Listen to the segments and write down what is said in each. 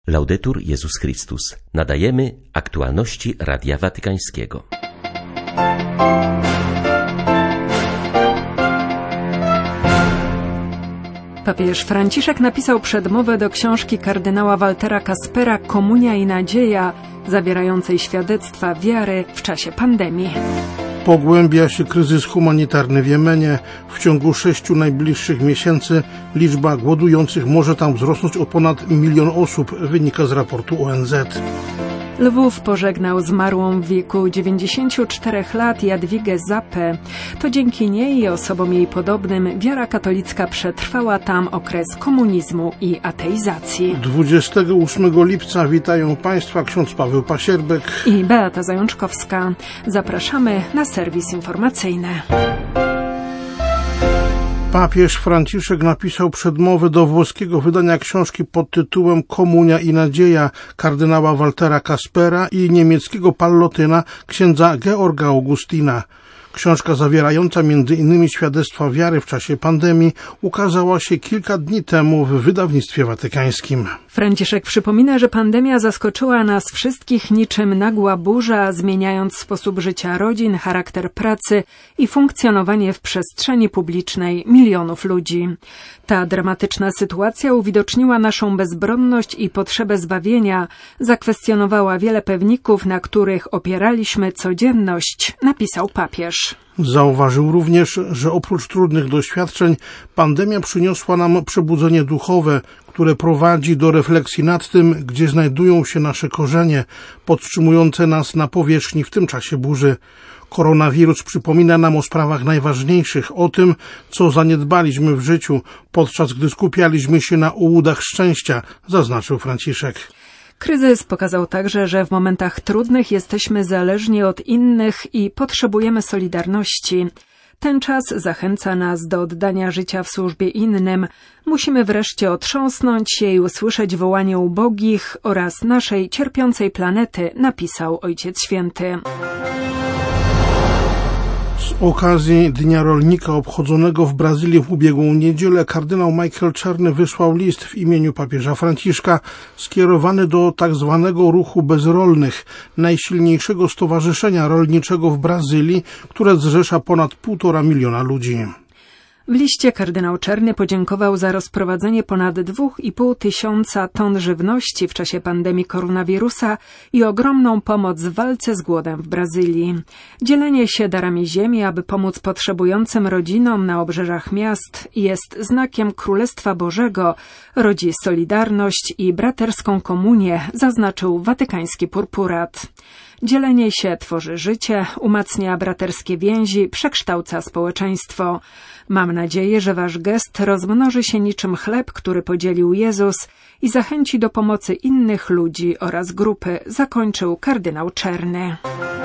Laudetur Jezus Chrystus. Nadajemy aktualności Radia Watykańskiego. Papież Franciszek napisał przedmowę do książki kardynała Waltera Kaspera „Komunia i nadzieja”, zawierającej świadectwa wiary w czasie pandemii. Pogłębia się kryzys humanitarny w Jemenie. W ciągu 6 najbliższych miesięcy liczba głodujących może tam wzrosnąć o ponad 1 milion osób, wynika z raportu ONZ. Lwów pożegnał zmarłą w wieku 94 lat Jadwigę Zappę. To dzięki niej i osobom jej podobnym wiara katolicka przetrwała tam okres komunizmu i ateizacji. 28 lipca witają Państwa ksiądz Paweł Pasierbek i Beata Zajączkowska. Zapraszamy na serwis informacyjny. Papież Franciszek napisał przedmowę do włoskiego wydania książki pod tytułem „Komunia i nadzieja” kardynała Waltera Kaspera i niemieckiego pallotyna księdza Georga Augustina. Książka zawierająca m.in. świadectwa wiary w czasie pandemii ukazała się kilka dni temu w wydawnictwie watykańskim. Franciszek przypomina, że pandemia zaskoczyła nas wszystkich niczym nagła burza, zmieniając sposób życia rodzin, charakter pracy i funkcjonowanie w przestrzeni publicznej milionów ludzi. Ta dramatyczna sytuacja uwidoczniła naszą bezbronność i potrzebę zbawienia, zakwestionowała wiele pewników, na których opieraliśmy codzienność, napisał papież. Zauważył również, że oprócz trudnych doświadczeń pandemia przyniosła nam przebudzenie duchowe, które prowadzi do refleksji nad tym, gdzie znajdują się nasze korzenie, podtrzymujące nas na powierzchni w tym czasie burzy. Koronawirus przypomina nam o sprawach najważniejszych, o tym, co zaniedbaliśmy w życiu, podczas gdy skupialiśmy się na ułudach szczęścia, zaznaczył Franciszek. Kryzys pokazał także, że w momentach trudnych jesteśmy zależni od innych i potrzebujemy solidarności. Ten czas zachęca nas do oddania życia w służbie innym. Musimy wreszcie otrząsnąć się i usłyszeć wołanie ubogich oraz naszej cierpiącej planety, napisał Ojciec Święty. Z okazji Dnia Rolnika obchodzonego w Brazylii w ubiegłą niedzielę kardynał Michael Czerny wysłał list w imieniu papieża Franciszka skierowany do tzw. ruchu bezrolnych, najsilniejszego stowarzyszenia rolniczego w Brazylii, które zrzesza ponad 1,5 miliona ludzi. W liście kardynał Czerny podziękował za rozprowadzenie ponad 2,5 tysiąca ton żywności w czasie pandemii koronawirusa i ogromną pomoc w walce z głodem w Brazylii. Dzielenie się darami ziemi, aby pomóc potrzebującym rodzinom na obrzeżach miast, jest znakiem Królestwa Bożego, rodzi solidarność i braterską komunię, zaznaczył watykański purpurat. Dzielenie się tworzy życie, umacnia braterskie więzi, przekształca społeczeństwo. Mam nadzieję, że wasz gest rozmnoży się niczym chleb, który podzielił Jezus i zachęci do pomocy innych ludzi oraz grupy, zakończył kardynał Czerny.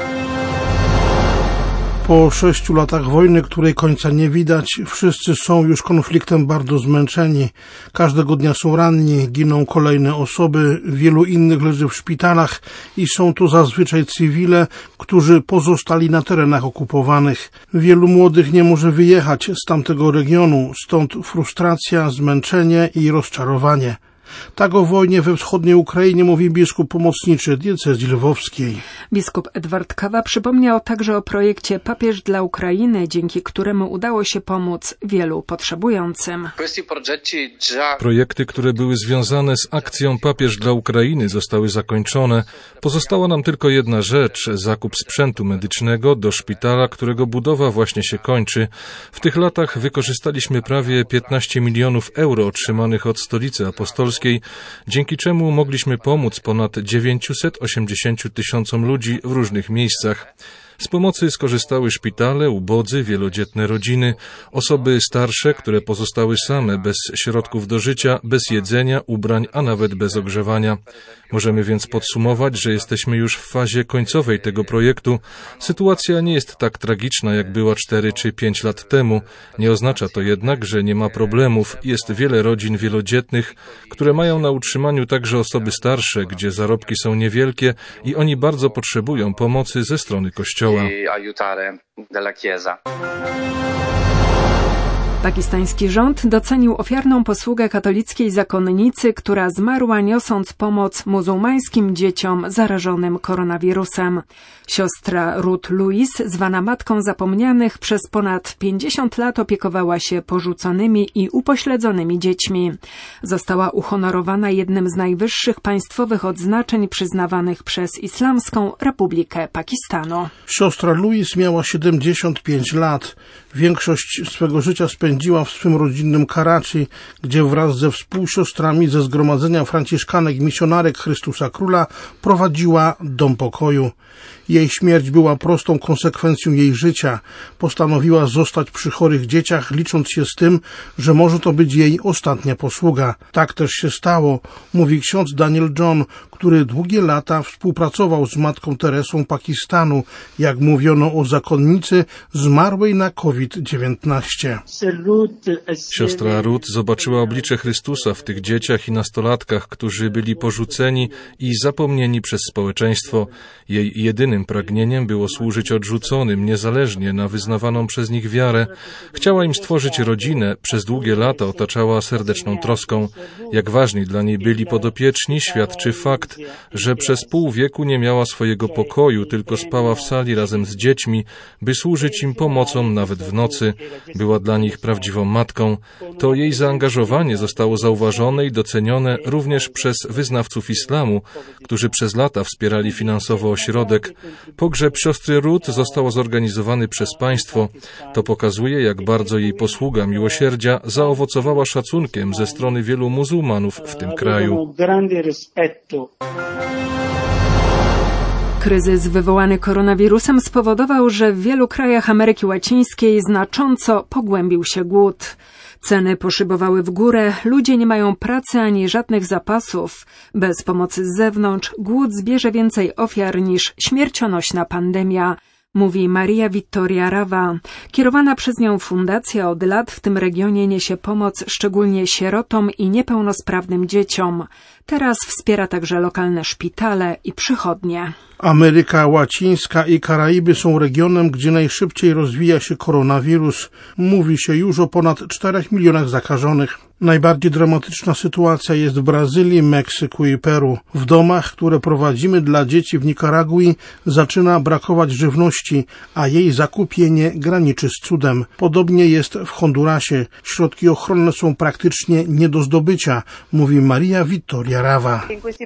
Po 6 latach wojny, której końca nie widać, wszyscy są już konfliktem bardzo zmęczeni. Każdego dnia są ranni, giną kolejne osoby, wielu innych leży w szpitalach i są to zazwyczaj cywile, którzy pozostali na terenach okupowanych. Wielu młodych nie może wyjechać z tamtego regionu, stąd frustracja, zmęczenie i rozczarowanie. Tak o wojnie we wschodniej Ukrainie mówi biskup pomocniczy diecezji lwowskiej. Biskup Edward Kawa przypomniał także o projekcie Papież dla Ukrainy, dzięki któremu udało się pomóc wielu potrzebującym. Projekty, które były związane z akcją Papież dla Ukrainy, zostały zakończone. Pozostała nam tylko jedna rzecz, zakup sprzętu medycznego do szpitala, którego budowa właśnie się kończy. W tych latach wykorzystaliśmy prawie 15 milionów euro otrzymanych od Stolicy Apostolskiej, dzięki czemu mogliśmy pomóc ponad 980 tysiącom ludzi w różnych miejscach. Z pomocy skorzystały szpitale, ubodzy, wielodzietne rodziny, osoby starsze, które pozostały same, bez środków do życia, bez jedzenia, ubrań, a nawet bez ogrzewania. Możemy więc podsumować, że jesteśmy już w fazie końcowej tego projektu. Sytuacja nie jest tak tragiczna, jak była 4 czy 5 lat temu. Nie oznacza to jednak, że nie ma problemów. Jest wiele rodzin wielodzietnych, które mają na utrzymaniu także osoby starsze, gdzie zarobki są niewielkie i oni bardzo potrzebują pomocy ze strony Kościoła. Pakistański rząd docenił ofiarną posługę katolickiej zakonnicy, która zmarła niosąc pomoc muzułmańskim dzieciom zarażonym koronawirusem. Siostra Ruth Lewis, zwana Matką Zapomnianych, przez ponad 50 lat opiekowała się porzuconymi i upośledzonymi dziećmi. Została uhonorowana jednym z najwyższych państwowych odznaczeń przyznawanych przez Islamską Republikę Pakistanu. Siostra Lewis miała 75 lat. Większość swego życia spędziła w swym rodzinnym Karachi, gdzie wraz ze współsiostrami ze Zgromadzenia Franciszkanek Misjonarek Chrystusa Króla prowadziła dom pokoju. Jej śmierć była prostą konsekwencją jej życia. Postanowiła zostać przy chorych dzieciach, licząc się z tym, że może to być jej ostatnia posługa. Tak też się stało, mówi ksiądz Daniel John, który długie lata współpracował z Matką Teresą Pakistanu, jak mówiono o zakonnicy zmarłej na COVID-19. Siostra Ruth zobaczyła oblicze Chrystusa w tych dzieciach i nastolatkach, którzy byli porzuceni i zapomnieni przez społeczeństwo. Jej jedynym pragnieniem było służyć odrzuconym, niezależnie na wyznawaną przez nich wiarę. Chciała im stworzyć rodzinę, przez długie lata otaczała serdeczną troską. Jak ważni dla niej byli podopieczni, świadczy fakt, że przez pół wieku nie miała swojego pokoju, tylko spała w sali razem z dziećmi, by służyć im pomocą nawet w nocy. Była dla nich prawdziwą matką. To jej zaangażowanie zostało zauważone i docenione również przez wyznawców islamu, którzy przez lata wspierali finansowo ośrodek. Pogrzeb siostry Ruth został zorganizowany przez państwo. To pokazuje, jak bardzo jej posługa miłosierdzia zaowocowała szacunkiem ze strony wielu muzułmanów w tym kraju. Kryzys wywołany koronawirusem spowodował, że w wielu krajach Ameryki Łacińskiej znacząco pogłębił się głód. Ceny poszybowały w górę, ludzie nie mają pracy ani żadnych zapasów. Bez pomocy z zewnątrz głód zbierze więcej ofiar niż śmiercionośna pandemia, mówi Maria Vittoria Rava. Kierowana przez nią fundacja od lat w tym regionie niesie pomoc szczególnie sierotom i niepełnosprawnym dzieciom. Teraz wspiera także lokalne szpitale i przychodnie. Ameryka Łacińska i Karaiby są regionem, gdzie najszybciej rozwija się koronawirus. Mówi się już o ponad 4 milionach zakażonych. Najbardziej dramatyczna sytuacja jest w Brazylii, Meksyku i Peru. W domach, które prowadzimy dla dzieci w Nikaragui, zaczyna brakować żywności, a jej zakupienie graniczy z cudem. Podobnie jest w Hondurasie. Środki ochronne są praktycznie nie do zdobycia, mówi Maria Vittoria Rava.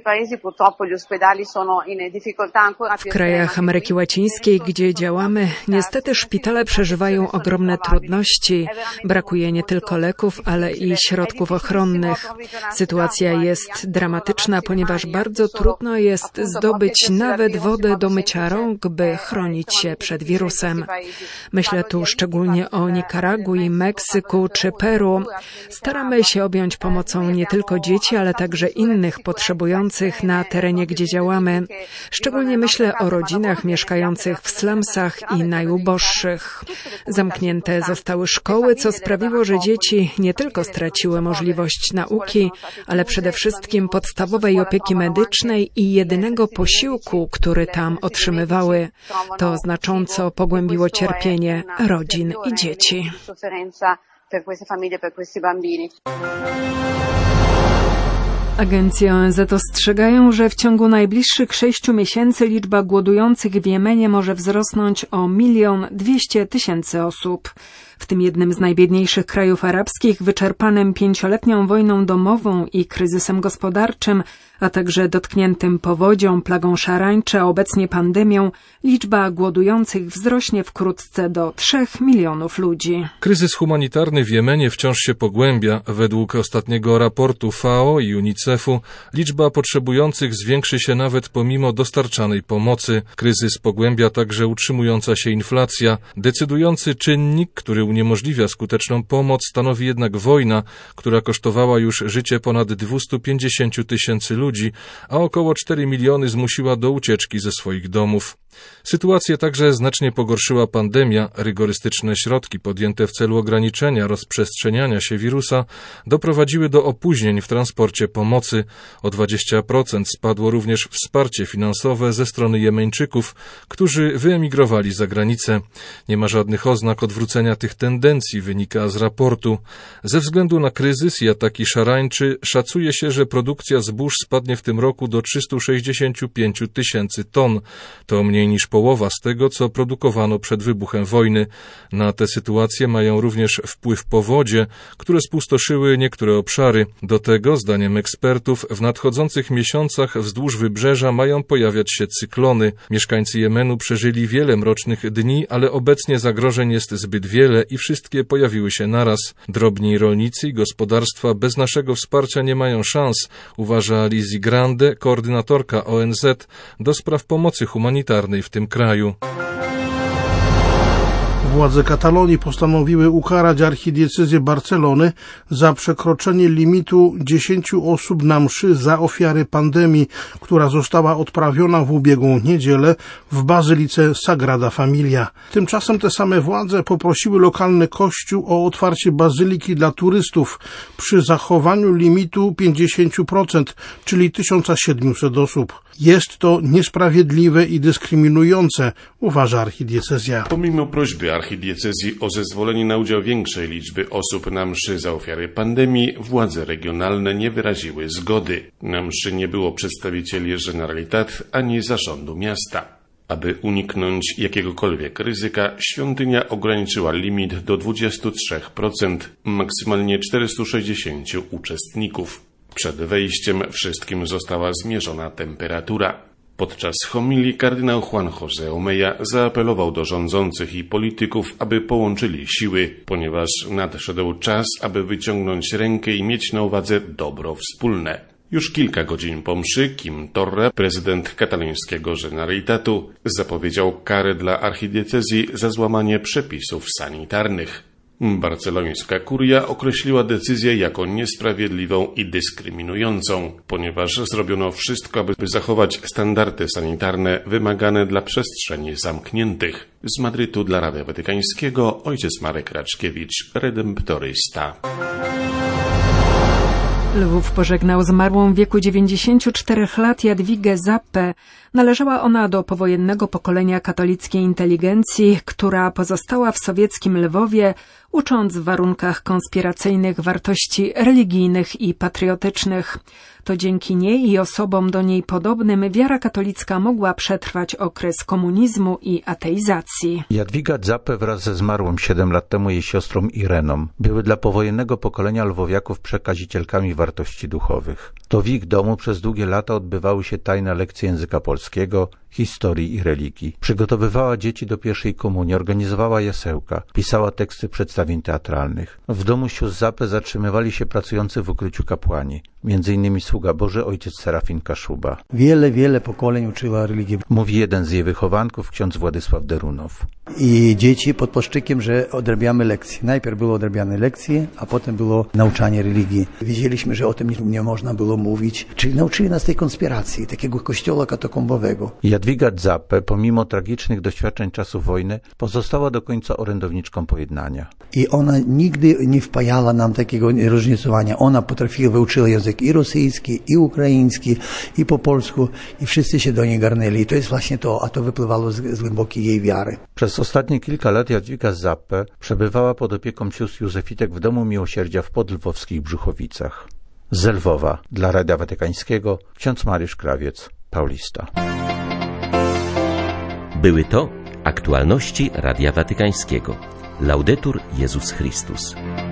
W krajach Ameryki Łacińskiej, gdzie działamy, niestety szpitale przeżywają ogromne trudności. Brakuje nie tylko leków, ale i środków ochronnych. Sytuacja jest dramatyczna, ponieważ bardzo trudno jest zdobyć nawet wodę do mycia rąk, by chronić się przed wirusem. Myślę tu szczególnie o Nikaragui, Meksyku czy Peru. Staramy się objąć pomocą nie tylko dzieci, ale także innych potrzebujących na terenie, gdzie działamy. Szczególnie myślę o rodzinach mieszkających w slumsach i najuboższych. Zamknięte zostały szkoły, co sprawiło, że dzieci nie tylko straciły możliwość nauki, ale przede wszystkim podstawowej opieki medycznej i jedynego posiłku, który tam otrzymywały. To znacząco pogłębiło cierpienie rodzin i dzieci. Agencje ONZ ostrzegają, że w ciągu najbliższych 6 miesięcy liczba głodujących w Jemenie może wzrosnąć o 1 200 000 osób. W tym jednym z najbiedniejszych krajów arabskich, wyczerpanym 5-letnią wojną domową i kryzysem gospodarczym, a także dotkniętym powodzią, plagą szarańczy, a obecnie pandemią, liczba głodujących wzrośnie wkrótce do 3 milionów ludzi. Kryzys humanitarny w Jemenie wciąż się pogłębia. Według ostatniego raportu FAO i UNICEF-u liczba potrzebujących zwiększy się nawet pomimo dostarczanej pomocy. Kryzys pogłębia także utrzymująca się inflacja. Decydujący czynnik, który uniemożliwia skuteczną pomoc, stanowi jednak wojna, która kosztowała już życie ponad 250 000 ludzi, a około 4 miliony zmusiła do ucieczki ze swoich domów. Sytuację także znacznie pogorszyła pandemia. Rygorystyczne środki podjęte w celu ograniczenia rozprzestrzeniania się wirusa doprowadziły do opóźnień w transporcie pomocy. O 20% spadło również wsparcie finansowe ze strony Jemeńczyków, którzy wyemigrowali za granicę. Nie ma żadnych oznak odwrócenia tych tendencji, wynika z raportu. Ze względu na kryzys i ataki szarańczy szacuje się, że produkcja zbóż spadnie w tym roku do 365 tysięcy ton. To mniej niż połowa z tego, co produkowano przed wybuchem wojny. Na tę sytuację mają również wpływ powodzie, które spustoszyły niektóre obszary. Do tego, zdaniem ekspertów, w nadchodzących miesiącach wzdłuż wybrzeża mają pojawiać się cyklony. Mieszkańcy Jemenu przeżyli wiele mrocznych dni, ale obecnie zagrożeń jest zbyt wiele i wszystkie pojawiły się naraz. Drobni rolnicy i gospodarstwa bez naszego wsparcia nie mają szans, uważa Lizzie Grande, koordynatorka ONZ do spraw pomocy humanitarnej w tym kraju. Władze Katalonii postanowiły ukarać archidiecezję Barcelony za przekroczenie limitu 10 osób na mszy za ofiary pandemii, która została odprawiona w ubiegłą niedzielę w bazylice Sagrada Familia. Tymczasem te same władze poprosiły lokalny kościół o otwarcie bazyliki dla turystów przy zachowaniu limitu 50%, czyli 1700 osób. Jest to niesprawiedliwe i dyskryminujące, uważa archidiecezja. Pomimo prośby archidiecezji o zezwolenie na udział większej liczby osób na mszy za ofiary pandemii, władze regionalne nie wyraziły zgody. Na mszy nie było przedstawicieli Generalitat ani zarządu miasta. Aby uniknąć jakiegokolwiek ryzyka, świątynia ograniczyła limit do 23%, maksymalnie 460 uczestników. Przed wejściem wszystkim została zmierzona temperatura. Podczas homilii kardynał Juan José Omeya zaapelował do rządzących i polityków, aby połączyli siły, ponieważ nadszedł czas, aby wyciągnąć rękę i mieć na uwadze dobro wspólne. Już kilka godzin po mszy Quim Torra, prezydent katalońskiego Generalitatu, zapowiedział karę dla archidiecezji za złamanie przepisów sanitarnych. Barcelońska kuria określiła decyzję jako niesprawiedliwą i dyskryminującą, ponieważ zrobiono wszystko, aby zachować standardy sanitarne wymagane dla przestrzeni zamkniętych. Z Madrytu dla Radia Watykańskiego ojciec Marek Raczkiewicz, redemptorysta. Lwów pożegnał zmarłą w wieku 94 lat Jadwigę Zappę. Należała ona do powojennego pokolenia katolickiej inteligencji, która pozostała w sowieckim Lwowie, ucząc w warunkach konspiracyjnych wartości religijnych i patriotycznych. To dzięki niej i osobom do niej podobnym wiara katolicka mogła przetrwać okres komunizmu i ateizacji. Jadwiga Zappę wraz ze zmarłą 7 lat temu jej siostrą Ireną były dla powojennego pokolenia lwowiaków przekazicielkami wartości duchowych. To w ich domu przez długie lata odbywały się tajne lekcje języka polskiego, historii i religii. Przygotowywała dzieci do pierwszej komunii, organizowała jasełka, pisała teksty przedstawień teatralnych. W domu sióstr Zappę zatrzymywali się pracujący w ukryciu kapłani, m.in. sługa Boży ojciec Serafin Kaszuba. Wiele pokoleń uczyła religii. Mówi jeden z jej wychowanków, ksiądz Władysław Derunow. I dzieci pod płaszczykiem, że odrabiamy lekcje. Najpierw było odrabiane lekcje, a potem było nauczanie religii. Wiedzieliśmy, że o tym nie można było mówić. Czyli nauczyli nas tej konspiracji, takiego kościoła katakombowego. Jadwiga Zappę, pomimo tragicznych doświadczeń czasów wojny, pozostała do końca orędowniczką pojednania. I ona nigdy nie wpajała nam takiego różnicowania. Ona wyuczyła język i rosyjski, i ukraiński, i po polsku, i wszyscy się do niej garnęli. I to jest właśnie to, a to wypływało z głębokiej jej wiary. Przez ostatnie kilka lat Jadwiga Zappę przebywała pod opieką sióstr Józefitek w Domu Miłosierdzia w podlwowskich Brzuchowicach. Z Lwowa dla Radia Watykańskiego ksiądz Mariusz Krawiec, Paulista. Były to aktualności Radia Watykańskiego. Laudetur Jezus Chrystus.